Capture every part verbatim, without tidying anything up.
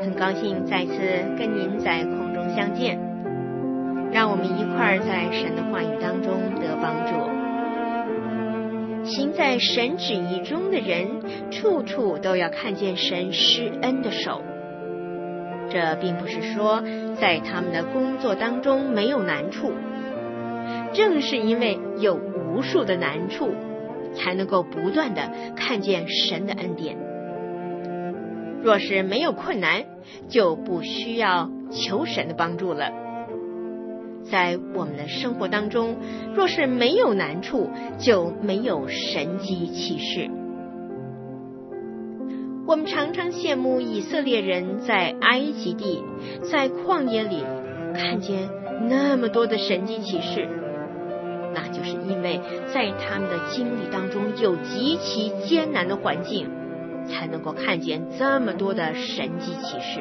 很高兴再次跟您在空中相见，让我们一块儿在神的话语当中得帮助。行在神旨意中的人，处处都要看见神施恩的手。这并不是说在他们的工作当中没有难处，正是因为有无数的难处，才能够不断的看见神的恩典。若是没有困难，就不需要求神的帮助了。在我们的生活当中，若是没有难处，就没有神迹奇事。我们常常羡慕以色列人在埃及地，在旷野里看见那么多的神迹奇事，那就是因为在他们的经历当中有极其艰难的环境，才能够看见这么多的神迹奇事。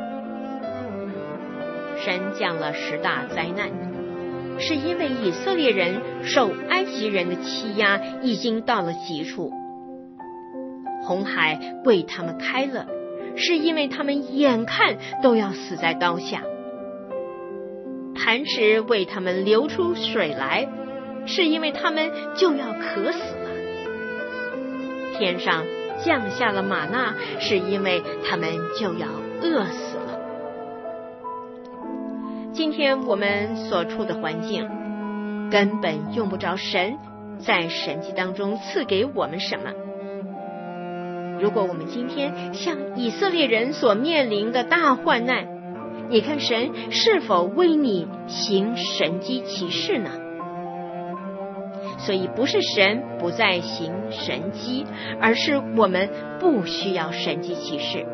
神降了十大灾难，是因为以色列人受埃及人的欺压已经到了极处。红海为他们开了，是因为他们眼看都要死在刀下。磐石为他们流出水来，是因为他们就要渴死了。天上降下了玛纳，是因为他们就要饿死了。今天我们所处的环境，根本用不着神在神迹当中赐给我们什么。如果我们今天像以色列人所面临的大患难，你看神是否为你行神迹奇事呢？所以不是神不再行神迹，而是我们不需要神迹奇事。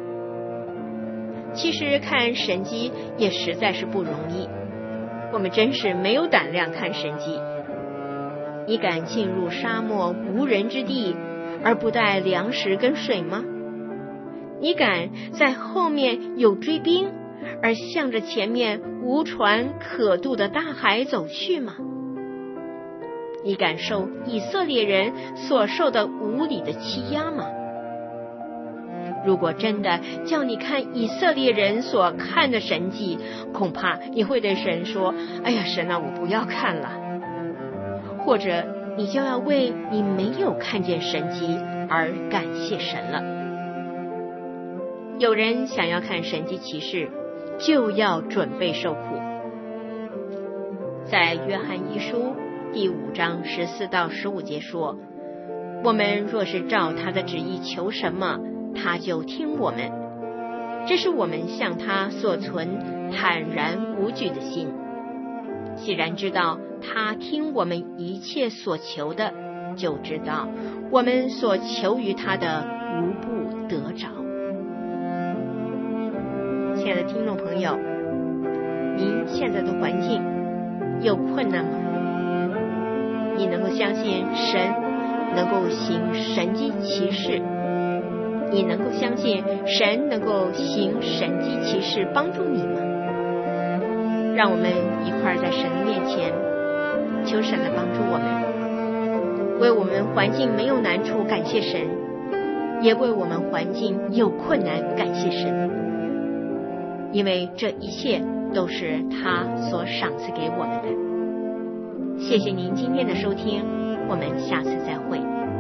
其实看神迹也实在是不容易，我们真是没有胆量看神迹。你敢进入沙漠无人之地而不带粮食跟水吗？你敢在后面有追兵而向着前面无船可渡的大海走去吗？你敢受以色列人所受的无理的欺压吗？如果真的叫你看以色列人所看的神迹，恐怕你会对神说：哎呀，神啊，我不要看了。或者你就要为你没有看见神迹而感谢神了。有人想要看神迹奇事，就要准备受苦。在约翰一书第五章十四到十五节说，我们若是照他的旨意求什么，他就听我们。这是我们向他所存坦然无惧的心。既然知道他听我们一切所求的，就知道我们所求于他的无不得着。亲爱的听众朋友，您现在的环境有困难吗？你能够相信神能够行神迹奇事？你能够相信神能够行神迹奇事帮助你吗？让我们一块儿在神的面前求神来帮助我们，为我们环境没有难处感谢神，也为我们环境有困难感谢神，因为这一切都是他所赏赐给我们的。谢谢您今天的收听，我们下次再会。